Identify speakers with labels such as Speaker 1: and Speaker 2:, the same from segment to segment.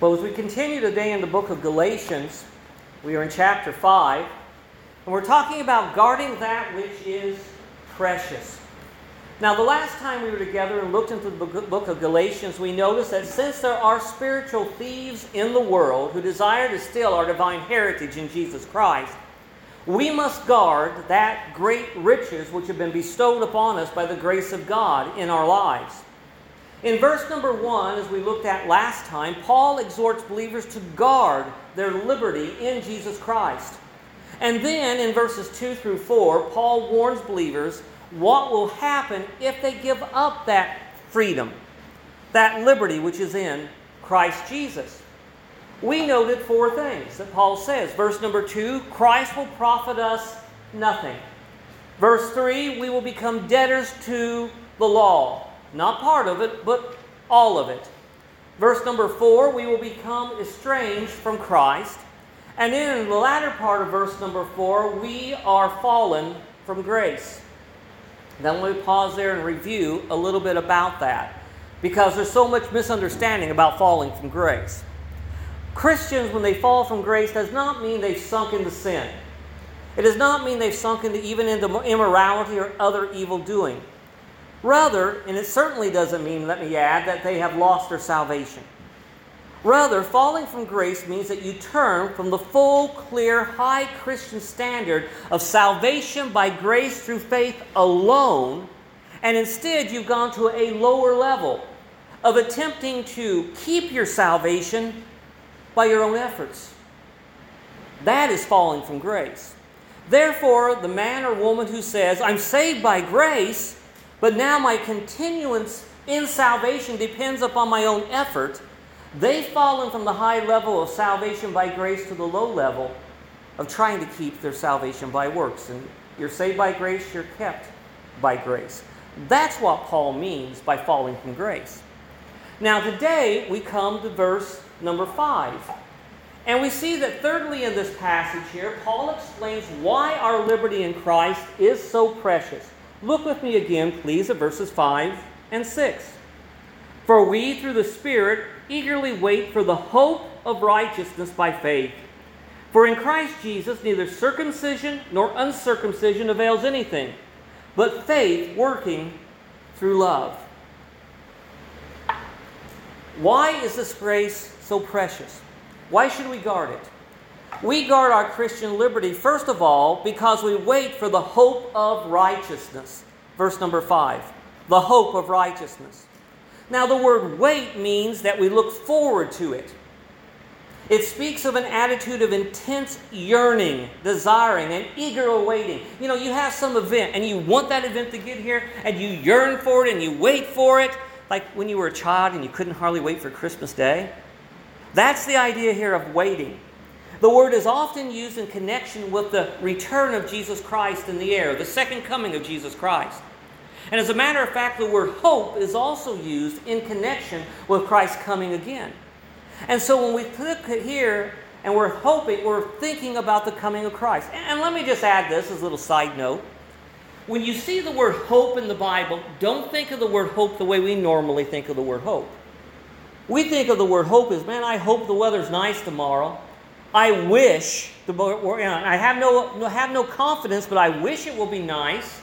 Speaker 1: Well, as we continue today in the book of Galatians, we are in chapter 5, and we're talking about guarding that which is precious. Now, the last time we were together and looked into the book of Galatians, we noticed that since there are spiritual thieves in the world who desire to steal our divine heritage in Jesus Christ, we must guard that great riches which have been bestowed upon us by the grace of God in our lives. In verse number 1, as we looked at last time, Paul exhorts believers to guard their liberty in Jesus Christ. And then in verses 2 through 4, Paul warns believers what will happen if they give up that freedom, that liberty which is in Christ Jesus. We noted 4 things that Paul says. Verse number 2, Christ will profit us nothing. Verse 3, we will become debtors to the law. Not part of it, but all of it. Verse number 4, we will become estranged from Christ. And then in the latter part of verse number 4, we are fallen from grace. Then let me pause there and review a little bit about that, because there's so much misunderstanding about falling from grace. Christians, when they fall from grace, does not mean they've sunk into sin. It does not mean they've sunk even into immorality or other evil doing. Rather, and it certainly doesn't mean, let me add, that they have lost their salvation. Rather, falling from grace means that you turn from the full, clear, high Christian standard of salvation by grace through faith alone, and instead you've gone to a lower level of attempting to keep your salvation by your own efforts. That is falling from grace. Therefore, the man or woman who says, I'm saved by grace, but now my continuance in salvation depends upon my own effort, they've fallen from the high level of salvation by grace to the low level of trying to keep their salvation by works. And you're saved by grace, you're kept by grace. That's what Paul means by falling from grace. Now today we come to verse number 5. And we see that thirdly in this passage here, Paul explains why our liberty in Christ is so precious. Look with me again, please, at verses 5 and 6. For we, through the Spirit, eagerly wait for the hope of righteousness by faith. For in Christ Jesus neither circumcision nor uncircumcision avails anything, but faith working through love. Why is this grace so precious? Why should we guard it? We guard our Christian liberty, first of all, because we wait for the hope of righteousness. Verse number 5, the hope of righteousness. Now, the word wait means that we look forward to it. It speaks of an attitude of intense yearning, desiring, and eager awaiting. You know, you have some event, and you want that event to get here, and you yearn for it, and you wait for it, like when you were a child and you couldn't hardly wait for Christmas Day. That's the idea here of waiting. The word is often used in connection with the return of Jesus Christ in the air, the second coming of Jesus Christ. And as a matter of fact, the word hope is also used in connection with Christ coming again. And so when we look here and we're hoping, we're thinking about the coming of Christ. And let me just add this as a little side note. When you see the word hope in the Bible, don't think of the word hope the way we normally think of the word hope. We think of the word hope as, man, I hope the weather's nice tomorrow. I wish, I have no confidence, but I wish it will be nice.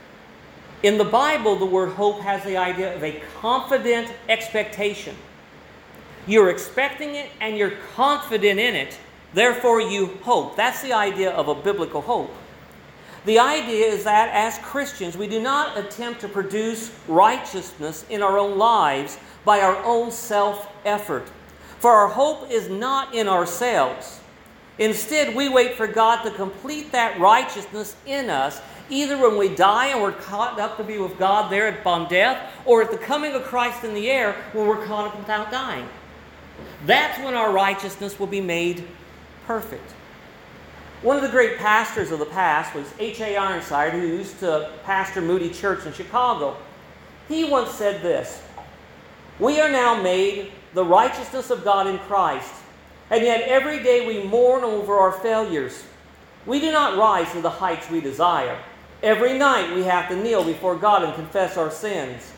Speaker 1: In the Bible, the word hope has the idea of a confident expectation. You're expecting it and you're confident in it, therefore you hope. That's the idea of a biblical hope. The idea is that as Christians, we do not attempt to produce righteousness in our own lives by our own self-effort. For our hope is not in ourselves. Instead, we wait for God to complete that righteousness in us, either when we die and we're caught up to be with God there upon death, or at the coming of Christ in the air when we're caught up without dying. That's when our righteousness will be made perfect. One of the great pastors of the past was H.A. Ironside, who used to pastor Moody Church in Chicago. He once said this, "We are now made the righteousness of God in Christ, and yet every day we mourn over our failures. We do not rise to the heights we desire. Every night we have to kneel before God and confess our sins.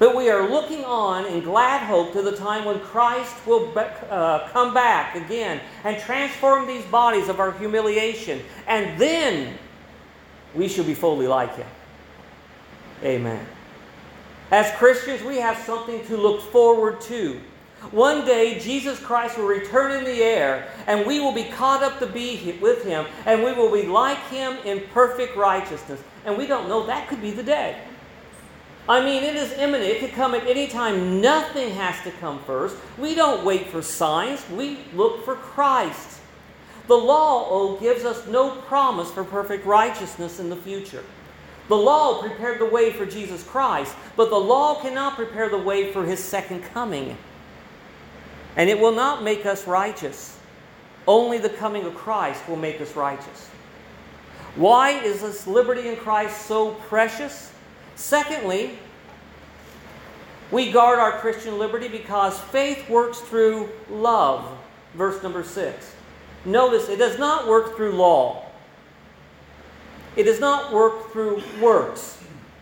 Speaker 1: But we are looking on in glad hope to the time when Christ will come back again and transform these bodies of our humiliation. And then we shall be fully like Him. Amen. As Christians, we have something to look forward to. One day, Jesus Christ will return in the air, and we will be caught up to be with Him, and we will be like Him in perfect righteousness. And we don't know, that could be the day. I mean, it is imminent. It could come at any time. Nothing has to come first. We don't wait for signs. We look for Christ. The law, gives us no promise for perfect righteousness in the future. The law prepared the way for Jesus Christ, but the law cannot prepare the way for His second coming. And it will not make us righteous. Only the coming of Christ will make us righteous. Why is this liberty in Christ so precious? Secondly, we guard our Christian liberty because faith works through love. Verse number 6. Notice, it does not work through law. It does not work through works.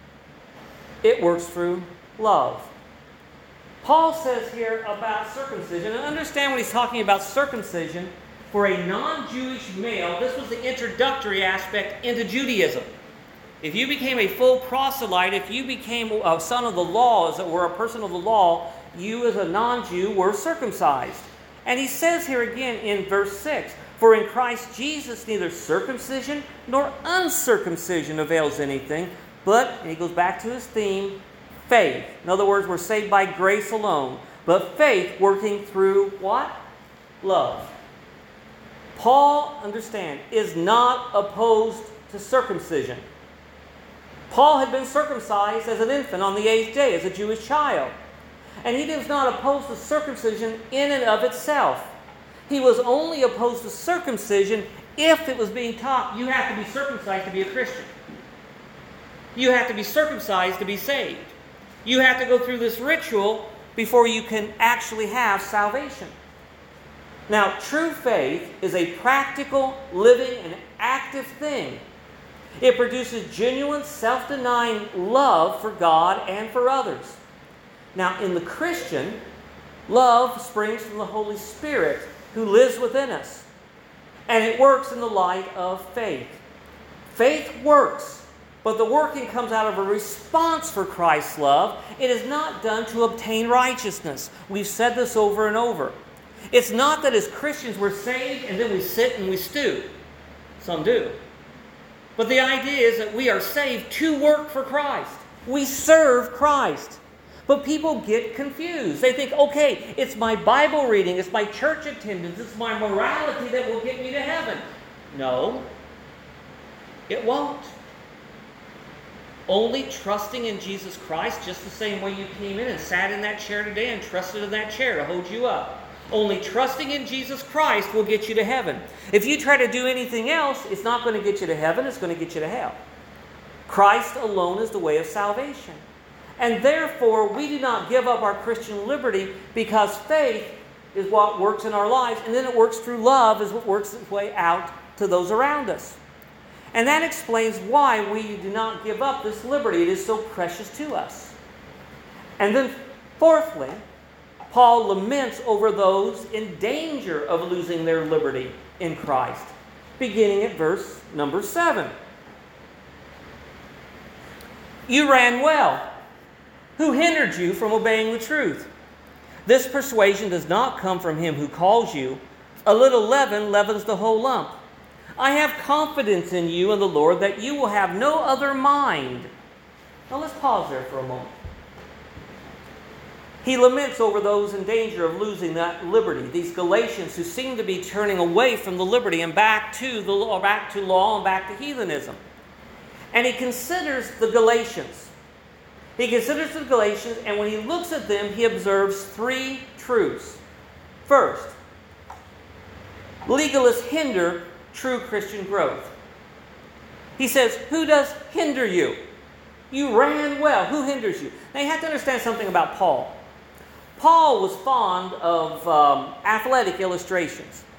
Speaker 1: It works through love. Paul says here about circumcision, and understand when he's talking about circumcision, for a non-Jewish male, this was the introductory aspect into Judaism. If you became a full proselyte, if you became a son of the law, as it were, a person of the law, you as a non-Jew were circumcised. And he says here again in verse 6, for in Christ Jesus neither circumcision nor uncircumcision avails anything, but, and he goes back to his theme, faith. In other words, we're saved by grace alone, but faith working through what? Love. Paul, understand, is not opposed to circumcision. Paul had been circumcised as an infant on the 8th day, as a Jewish child. And he was not opposed to circumcision in and of itself. He was only opposed to circumcision if it was being taught, you have to be circumcised to be a Christian. You have to be circumcised to be saved. You have to go through this ritual before you can actually have salvation. Now, true faith is a practical, living, and active thing. It produces genuine, self-denying love for God and for others. Now, in the Christian, love springs from the Holy Spirit who lives within us. And it works in the light of faith. Faith works, but the working comes out of a response for Christ's love. It is not done to obtain righteousness. We've said this over and over. It's not that as Christians we're saved and then we sit and we stew. Some do. But the idea is that we are saved to work for Christ. We serve Christ. But people get confused. They think, okay, it's my Bible reading, it's my church attendance, it's my morality that will get me to heaven. No, it won't. Only trusting in Jesus Christ, just the same way you came in and sat in that chair today and trusted in that chair to hold you up. Only trusting in Jesus Christ will get you to heaven. If you try to do anything else, it's not going to get you to heaven, it's going to get you to hell. Christ alone is the way of salvation. And therefore, we do not give up our Christian liberty because faith is what works in our lives, and then it works through love as what works its way out to those around us. And that explains why we do not give up this liberty. It is so precious to us. And then fourthly, Paul laments over those in danger of losing their liberty in Christ, beginning at verse number 7. You ran well. Who hindered you from obeying the truth? This persuasion does not come from him who calls you. A little leaven leavens the whole lump. I have confidence in you and the Lord that you will have no other mind. Now let's pause there for a moment. He laments over those in danger of losing that liberty. These Galatians who seem to be turning away from the liberty and back to the law, back to law and back to heathenism. And he considers the Galatians. He considers the Galatians, and when he looks at them, he observes three truths. First, legalists hinder true Christian growth. He says, who does hinder you? You ran well. Who hinders you? Now you have to understand something about Paul. Paul was fond of athletic illustrations.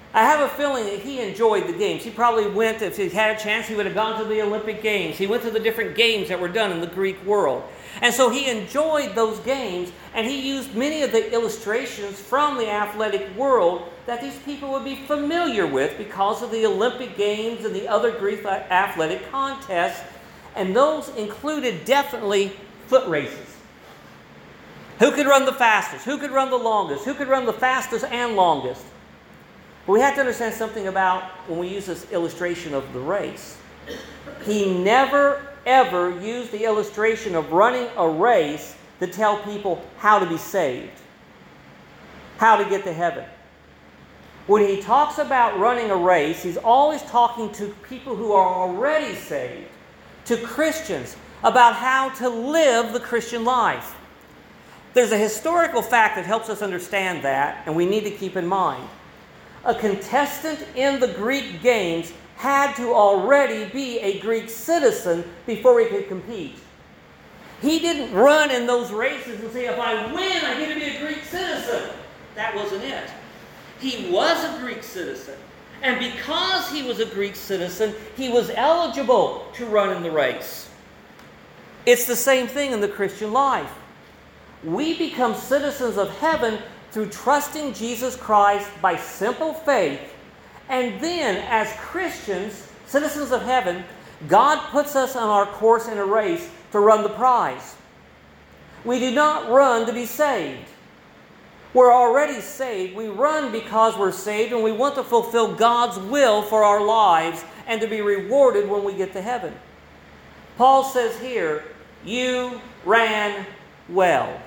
Speaker 1: I have a feeling that he enjoyed the games. He probably went, if he had a chance, he would have gone to the Olympic Games. He went to the different games that were done in the Greek world. And so he enjoyed those games, and he used many of the illustrations from the athletic world that these people would be familiar with because of the Olympic Games and the other Greek athletic contests. And those included definitely foot races. Who could run the fastest? Who could run the longest? Who could run the fastest and longest? But we have to understand something about when we use this illustration of the race. He never, ever used the illustration of running a race to tell people how to be saved, how to get to heaven. When he talks about running a race, he's always talking to people who are already saved, to Christians, about how to live the Christian life. There's a historical fact that helps us understand that, and we need to keep in mind. A contestant in the Greek games had to already be a Greek citizen before he could compete. He didn't run in those races and say, if I win, I get to be a Greek citizen. That wasn't it. He was a Greek citizen. And because he was a Greek citizen, he was eligible to run in the race. It's the same thing in the Christian life. We become citizens of heaven through trusting Jesus Christ by simple faith. And then, as Christians, citizens of heaven, God puts us on our course in a race to run the prize. We do not run to be saved. We're already saved. We run because we're saved, and we want to fulfill God's will for our lives and to be rewarded when we get to heaven. Paul says here, you ran well.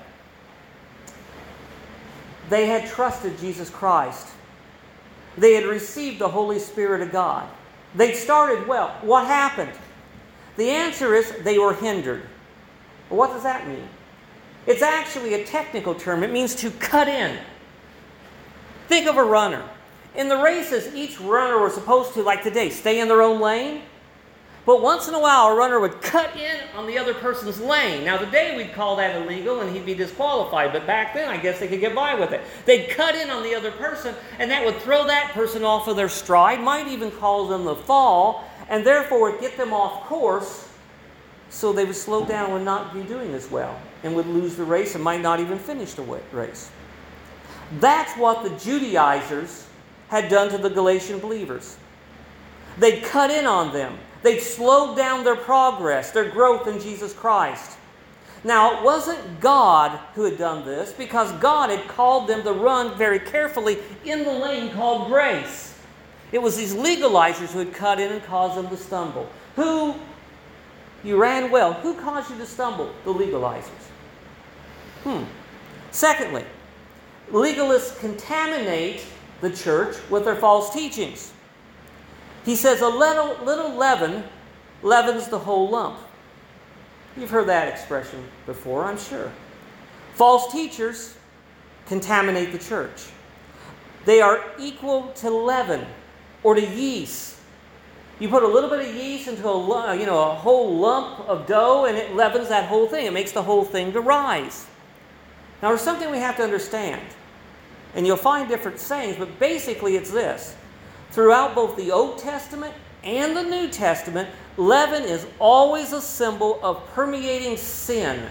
Speaker 1: They had trusted Jesus Christ. They had received the Holy Spirit of God. They started well. What happened? The answer is they were hindered. Well, what does that mean? It's actually a technical term. It means to cut in. Think of a runner. In the races, each runner was supposed to, like today, stay in their own lane. But once in a while, a runner would cut in on the other person's lane. Now, today we'd call that illegal and he'd be disqualified. But back then, I guess they could get by with it. They'd cut in on the other person, and that would throw that person off of their stride, might even cause them to fall, and therefore would get them off course, so they would slow down and not be doing as well, and would lose the race and might not even finish the race. That's what the Judaizers had done to the Galatian believers. They'd cut in on them. They'd slowed down their progress, their growth in Jesus Christ. Now, it wasn't God who had done this, because God had called them to run very carefully in the lane called grace. It was these legalizers who had cut in and caused them to stumble. You ran well. Who caused you to stumble? The legalizers. Secondly, legalists contaminate the church with their false teachings. He says a little leaven leavens the whole lump. You've heard that expression before, I'm sure. False teachers contaminate the church. They are equal to leaven or to yeast. You put a little bit of yeast into a whole lump of dough, and it leavens that whole thing. It makes the whole thing to rise. Now, there's something we have to understand. And you'll find different sayings, but basically it's this. Throughout both the Old Testament and the New Testament, leaven is always a symbol of permeating sin,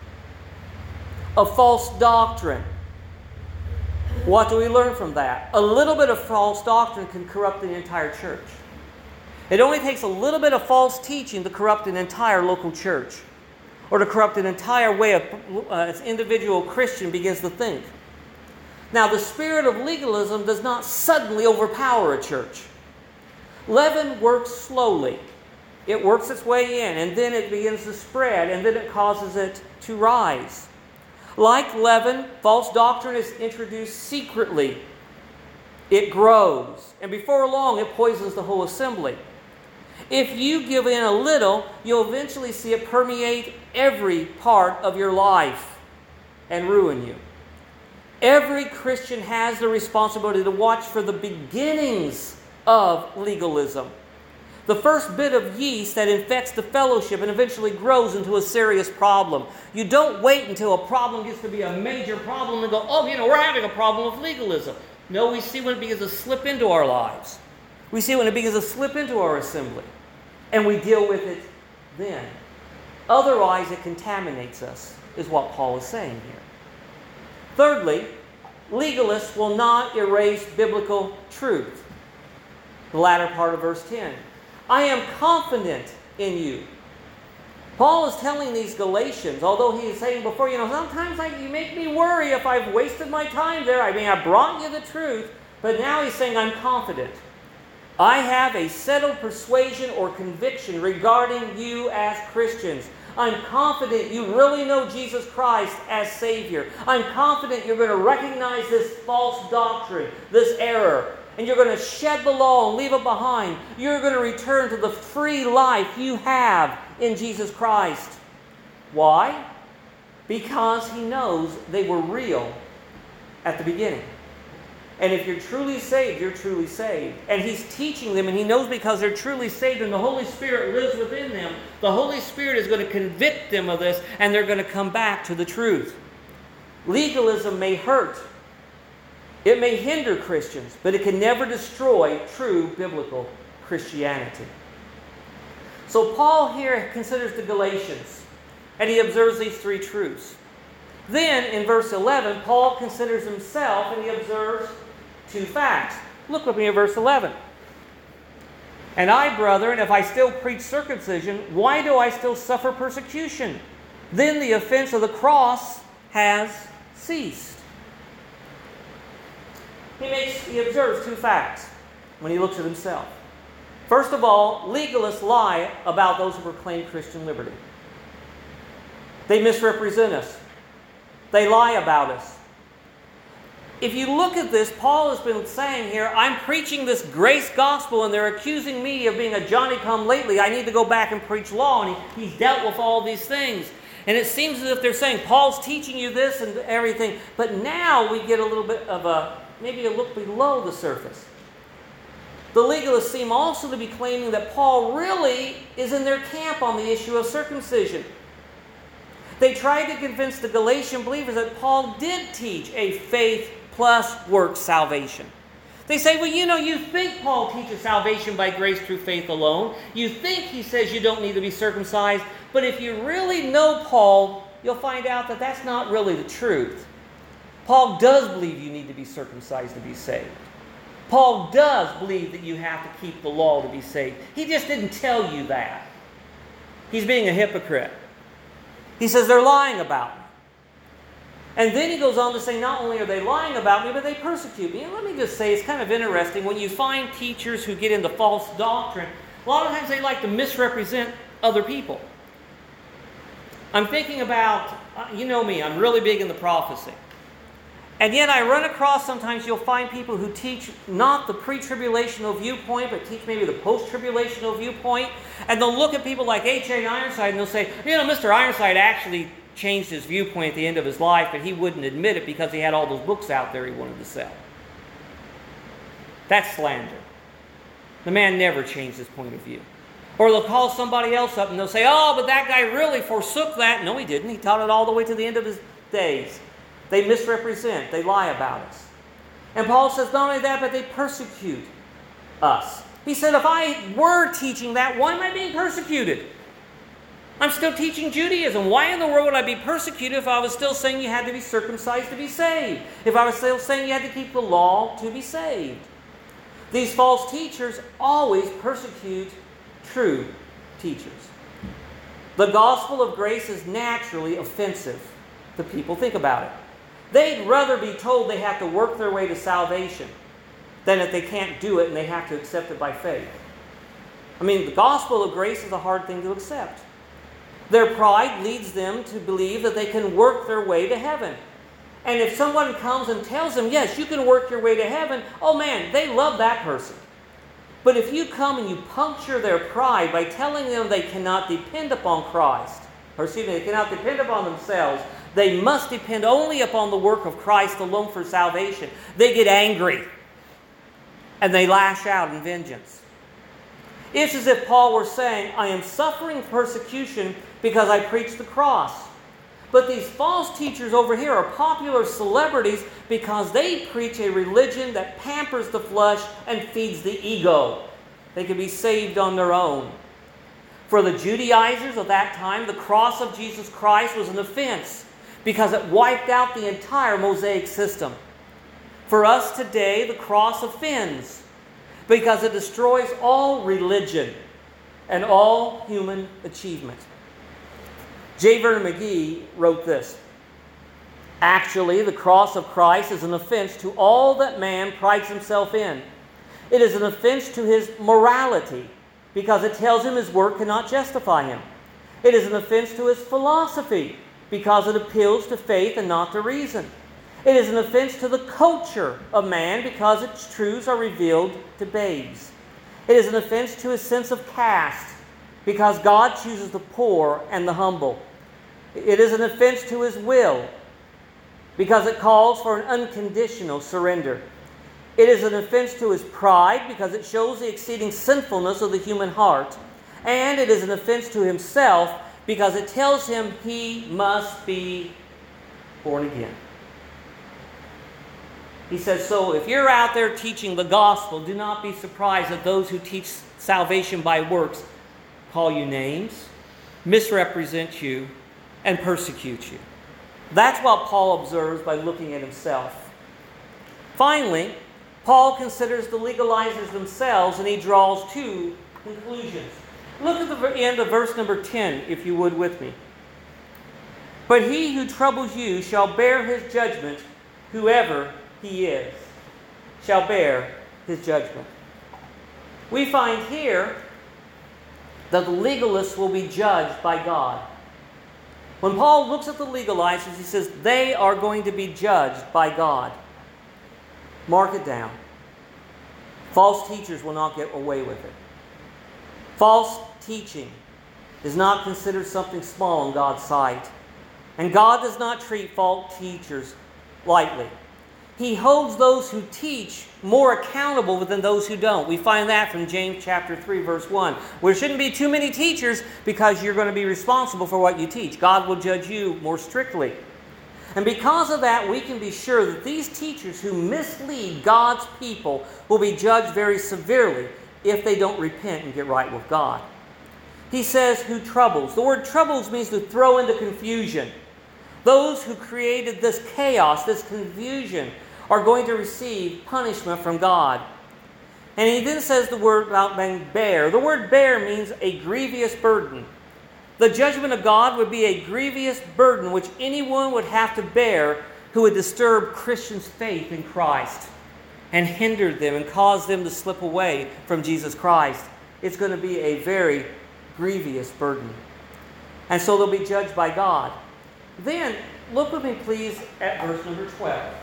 Speaker 1: of false doctrine. What do we learn from that? A little bit of false doctrine can corrupt the entire church. It only takes a little bit of false teaching to corrupt an entire local church, or to corrupt an entire way an individual Christian begins to think. Now, the spirit of legalism does not suddenly overpower a church. Leaven works slowly. It works its way in, and then it begins to spread, and then it causes it to rise. Like leaven, false doctrine is introduced secretly. It grows, and before long, it poisons the whole assembly. If you give in a little, you'll eventually see it permeate every part of your life and ruin you. Every Christian has the responsibility to watch for the beginnings of legalism. The first bit of yeast that infects the fellowship and eventually grows into a serious problem. You don't wait until a problem gets to be a major problem and go, we're having a problem with legalism. No, we see when it begins to slip into our lives. We see when it begins to slip into our assembly. And we deal with it then. Otherwise, it contaminates us, is what Paul is saying here. Thirdly, legalists will not erase biblical truth. The latter part of verse 10. I am confident in you. Paul is telling these Galatians, although he is saying before, sometimes you make me worry if I've wasted my time there. I mean, I brought you the truth, but now he's saying I'm confident. I have a settled persuasion or conviction regarding you as Christians. I'm confident you really know Jesus Christ as Savior. I'm confident you're going to recognize this false doctrine, this error, and you're going to shed the law and leave it behind. You're going to return to the free life you have in Jesus Christ. Why? Because he knows they were real at the beginning. And if you're truly saved, you're truly saved. And he's teaching them, and he knows because they're truly saved and the Holy Spirit lives within them, the Holy Spirit is going to convict them of this, and they're going to come back to the truth. Legalism may hurt. It may hinder Christians, but it can never destroy true biblical Christianity. So Paul here considers the Galatians, and he observes these three truths. Then, in verse 11, Paul considers himself, and he observes two facts. Look with me at verse 11. And I, brethren, if I still preach circumcision, why do I still suffer persecution? Then the offense of the cross has ceased. He observes two facts when he looks at himself. First of all, legalists lie about those who proclaim Christian liberty. They misrepresent us. They lie about us. If you look at this, Paul has been saying here, I'm preaching this grace gospel and they're accusing me of being a Johnny-come-lately. I need to go back and preach law. And he's dealt with all these things. And it seems as if they're saying, Paul's teaching you this and everything. But now we get a little bit of maybe a look below the surface. The legalists seem also to be claiming that Paul really is in their camp on the issue of circumcision. They tried to convince the Galatian believers that Paul did teach a faith plus works salvation. They say, well, you think Paul teaches salvation by grace through faith alone. You think he says you don't need to be circumcised. But if you really know Paul, you'll find out that that's not really the truth. Paul does believe you need to be circumcised to be saved. Paul does believe that you have to keep the law to be saved. He just didn't tell you that. He's being a hypocrite. He says they're lying about me. And then he goes on to say, not only are they lying about me, but they persecute me. And let me just say, it's kind of interesting. When you find teachers who get into false doctrine, a lot of times they like to misrepresent other people. I'm thinking about, you know me, I'm really big in the prophecy. And yet I run across, sometimes you'll find people who teach not the pre-tribulational viewpoint, but teach maybe the post-tribulational viewpoint. And they'll look at people like H.A. Ironside and they'll say, Mr. Ironside actually changed his viewpoint at the end of his life, but he wouldn't admit it because he had all those books out there he wanted to sell. That's slander. The man never changed his point of view. Or they'll call somebody else up and they'll say, oh, but that guy really forsook that. No, he didn't. He taught it all the way to the end of his days. They misrepresent. They lie about us. And Paul says not only that, but they persecute us. He said, if I were teaching that, why am I being persecuted? I'm still teaching Judaism. Why in the world would I be persecuted if I was still saying you had to be circumcised to be saved? If I was still saying you had to keep the law to be saved? These false teachers always persecute true teachers. The gospel of grace is naturally offensive to people. Think about it. They'd rather be told they have to work their way to salvation than that they can't do it and they have to accept it by faith. I mean, the gospel of grace is a hard thing to accept. Their pride leads them to believe that they can work their way to heaven. And if someone comes and tells them, yes, you can work your way to heaven, oh man, they love that person. But if you come and you puncture their pride by telling them they cannot depend upon Christ, they cannot depend upon themselves, they must depend only upon the work of Christ alone for salvation, they get angry and they lash out in vengeance. It's as if Paul were saying, I am suffering persecution because I preach the cross. But these false teachers over here are popular celebrities because they preach a religion that pampers the flesh and feeds the ego. They can be saved on their own. For the Judaizers of that time, the cross of Jesus Christ was an offense because it wiped out the entire Mosaic system. For us today, the cross offends because it destroys all religion and all human achievement. J. Vernon McGee wrote this: "Actually, the cross of Christ is an offense to all that man prides himself in. It is an offense to his morality because it tells him his work cannot justify him. It is an offense to his philosophy because it appeals to faith and not to reason. It is an offense to the culture of man because its truths are revealed to babes. It is an offense to his sense of caste because God chooses the poor and the humble. It is an offense to his will because it calls for an unconditional surrender. It is an offense to his pride because it shows the exceeding sinfulness of the human heart. And it is an offense to himself because it tells him he must be born again." He says, so if you're out there teaching the gospel, do not be surprised that those who teach salvation by works call you names, misrepresent you, and persecute you. That's what Paul observes by looking at himself. Finally, Paul considers the legalizers themselves, and he draws two conclusions. Look at the end of verse number 10, if you would with me. "But he who troubles you shall bear his judgment, whoever he is, shall bear his judgment." We find here that the legalists will be judged by God. When Paul looks at the legalizers, he says they are going to be judged by God. Mark it down. False teachers will not get away with it. False teaching is not considered something small in God's sight. And God does not treat false teachers lightly. He holds those who teach more accountable than those who don't. We find that from James chapter 3, verse 1. There shouldn't be too many teachers because you're going to be responsible for what you teach. God will judge you more strictly. And because of that, we can be sure that these teachers who mislead God's people will be judged very severely if they don't repent and get right with God. He says, who troubles. The word troubles means to throw into confusion. Those who created this chaos, this confusion, are going to receive punishment from God. And he then says the word about being bear. The word bear means a grievous burden. The judgment of God would be a grievous burden which anyone would have to bear who would disturb Christians' faith in Christ and hinder them and cause them to slip away from Jesus Christ. It's going to be a very grievous burden. And so they'll be judged by God. Then, look with me please at verse number 12.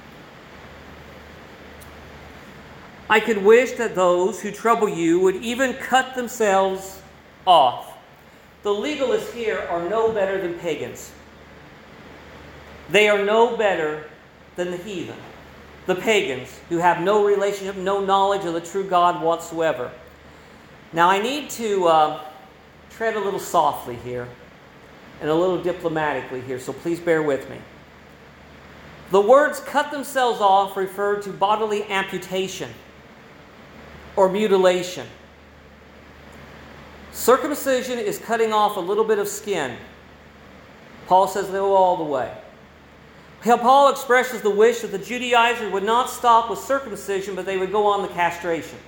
Speaker 1: "I could wish that those who trouble you would even cut themselves off." The legalists here are no better than pagans. They are no better than the heathen, the pagans, who have no relationship, no knowledge of the true God whatsoever. Now I need to tread a little softly here and a little diplomatically here, so please bear with me. The words "cut themselves off" refer to bodily amputation or mutilation. Circumcision is cutting off a little bit of skin. Paul says they go all the way. Paul expresses the wish that the Judaizers would not stop with circumcision, but they would go on the castration.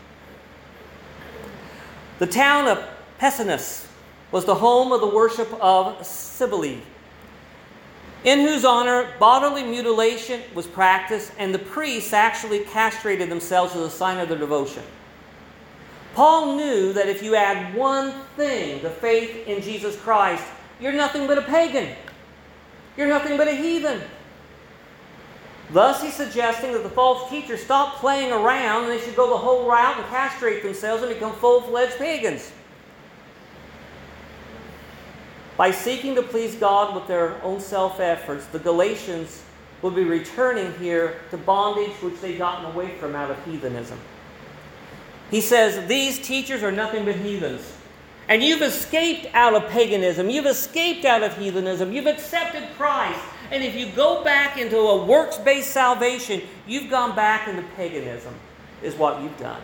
Speaker 1: The town of Pessinus was the home of the worship of Cybele, in whose honor bodily mutilation was practiced, and the priests actually castrated themselves as a sign of their devotion. Paul knew that if you add one thing to faith in Jesus Christ, you're nothing but a pagan. You're nothing but a heathen. Thus, he's suggesting that the false teachers stop playing around and they should go the whole route and castrate themselves and become full-fledged pagans. By seeking to please God with their own self-efforts, the Galatians will be returning here to bondage which they've gotten away from out of heathenism. He says, these teachers are nothing but heathens, and you've escaped out of paganism, you've escaped out of heathenism, you've accepted Christ, and if you go back into a works-based salvation, you've gone back into paganism, is what you've done.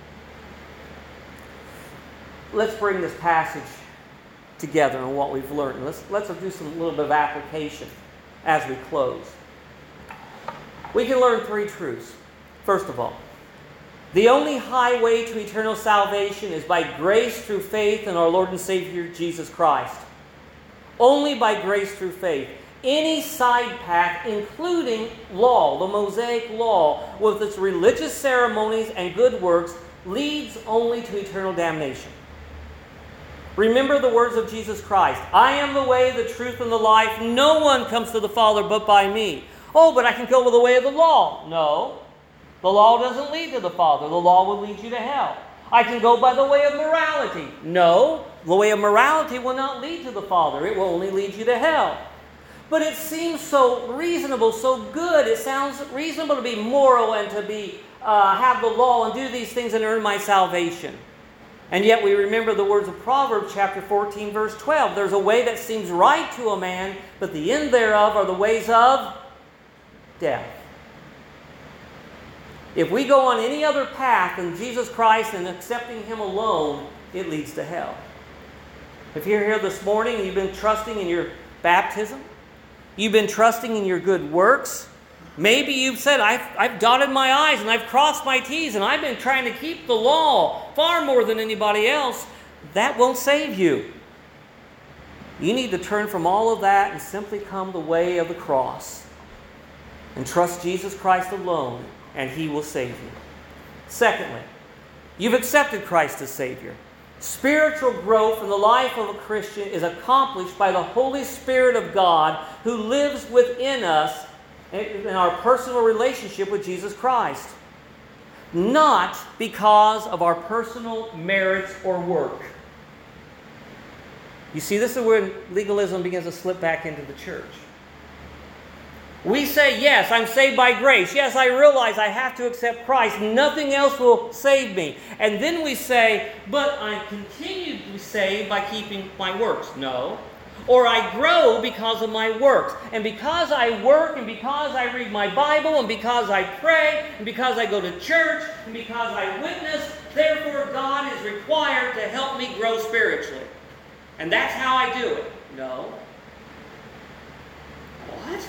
Speaker 1: Let's bring this passage together and what we've learned. Let's do a little bit of application as we close. We can learn three truths. First of all, the only highway to eternal salvation is by grace through faith in our Lord and Savior Jesus Christ. Only by grace through faith. Any side path, including law, the Mosaic law, with its religious ceremonies and good works, leads only to eternal damnation. Remember the words of Jesus Christ. I am the way, the truth, and the life. No one comes to the Father but by me. Oh, but I can go with the way of the law. No. The law doesn't lead to the Father. The law will lead you to hell. I can go by the way of morality. No. The way of morality will not lead to the Father. It will only lead you to hell. But it seems so reasonable, so good. It sounds reasonable to be moral and to be have the law and do these things and earn my salvation. And yet we remember the words of Proverbs chapter 14, verse 12. There's a way that seems right to a man, but the end thereof are the ways of death. If we go on any other path than Jesus Christ and accepting Him alone, it leads to hell. If you're here this morning and you've been trusting in your baptism, you've been trusting in your good works, maybe you've said, I've dotted my I's and I've crossed my T's and I've been trying to keep the law far more than anybody else, that won't save you. You need to turn from all of that and simply come the way of the cross and trust Jesus Christ alone, and He will save you. Secondly, you've accepted Christ as Savior. Spiritual growth in the life of a Christian is accomplished by the Holy Spirit of God who lives within us in our personal relationship with Jesus Christ. Not because of our personal merits or work. You see, this is where legalism begins to slip back into the church. We say, yes, I'm saved by grace. Yes, I realize I have to accept Christ. Nothing else will save me. And then we say, but I continue to be saved by keeping my works. No. Or I grow because of my works. And because I work, and because I read my Bible, and because I pray, and because I go to church, and because I witness, therefore God is required to help me grow spiritually. And that's how I do it. No. What?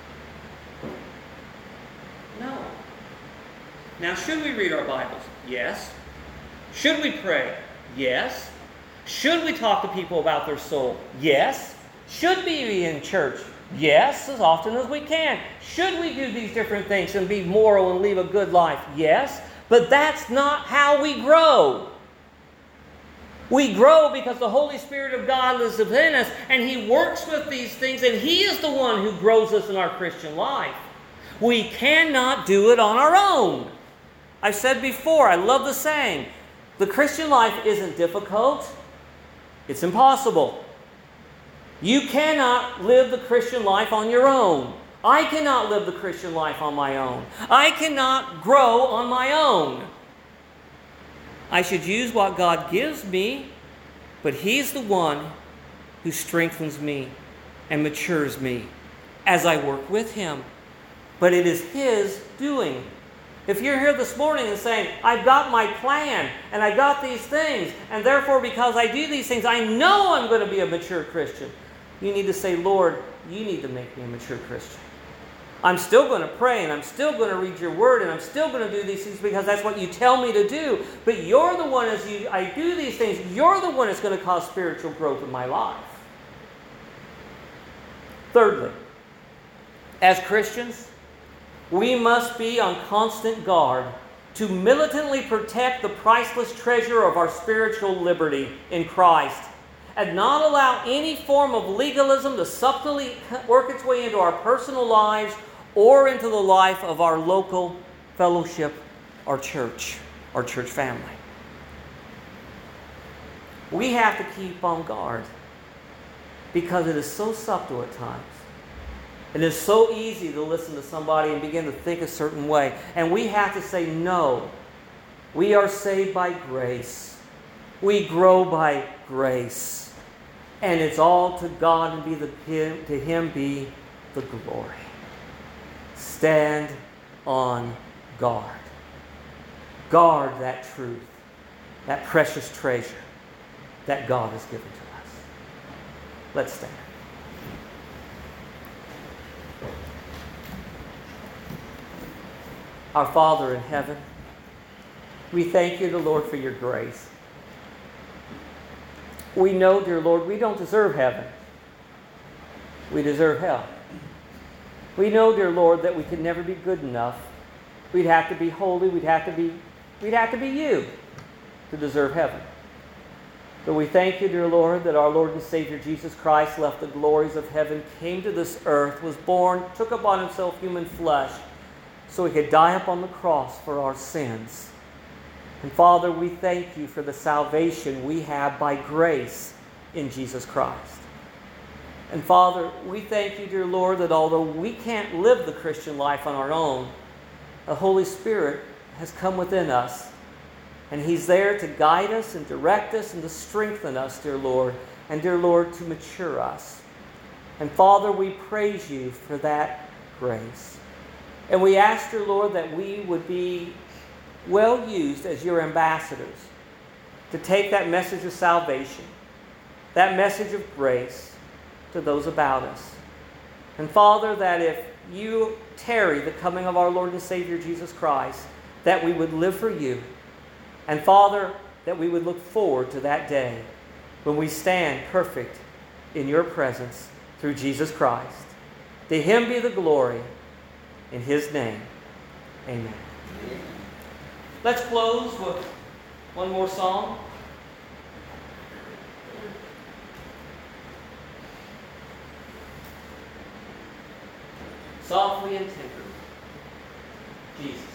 Speaker 1: No. Now, should we read our Bibles? Yes. Should we pray? Yes. Should we talk to people about their soul? Yes. Should we be in church? Yes, as often as we can. Should we do these different things and be moral and live a good life? Yes. But that's not how we grow. We grow because the Holy Spirit of God lives within us, and He works with these things, and He is the one who grows us in our Christian life. We cannot do it on our own. I've said before, I love the saying, the Christian life isn't difficult. It's impossible. You cannot live the Christian life on your own. I cannot live the Christian life on my own. I cannot grow on my own. I should use what God gives me, but He's the one who strengthens me and matures me as I work with Him. But it is His doing. If you're here this morning and saying, I've got my plan, and I've got these things, and therefore because I do these things, I know I'm going to be a mature Christian. You need to say, Lord, you need to make me a mature Christian. I'm still going to pray, and I'm still going to read your word, and I'm still going to do these things because that's what you tell me to do. But you're the one, as I do these things, you're the one that's going to cause spiritual growth in my life. Thirdly, as Christians, we must be on constant guard to militantly protect the priceless treasure of our spiritual liberty in Christ and not allow any form of legalism to subtly work its way into our personal lives or into the life of our local fellowship, our church family. We have to keep on guard because it is so subtle at times. It is so easy to listen to somebody and begin to think a certain way. And we have to say, no, we are saved by grace. We grow by grace. And it's all to God and to Him be the glory. Stand on guard. Guard that truth, that precious treasure that God has given to us. Let's stand. Our Father in heaven, we thank you, dear Lord, for your grace. We know, dear Lord, we don't deserve heaven. We deserve hell. We know, dear Lord, that we could never be good enough. We'd have to be holy. We'd have to be you to deserve heaven. But we thank you, dear Lord, that our Lord and Savior Jesus Christ left the glories of heaven, came to this earth, was born, took upon himself human flesh, so he could die upon the cross for our sins. And Father, we thank you for the salvation we have by grace in Jesus Christ. And Father, we thank you, dear Lord, that although we can't live the Christian life on our own, the Holy Spirit has come within us. And He's there to guide us and direct us and to strengthen us, dear Lord. And dear Lord, to mature us. And Father, we praise you for that grace. And we ask, dear Lord, that we would be well used as your ambassadors to take that message of salvation, that message of grace to those about us. And Father, that if you tarry the coming of our Lord and Savior Jesus Christ, that we would live for you. And Father, that we would look forward to that day when we stand perfect in your presence through Jesus Christ. To Him be the glory. In His name, amen. Let's close with one more song. Softly and tenderly, Jesus.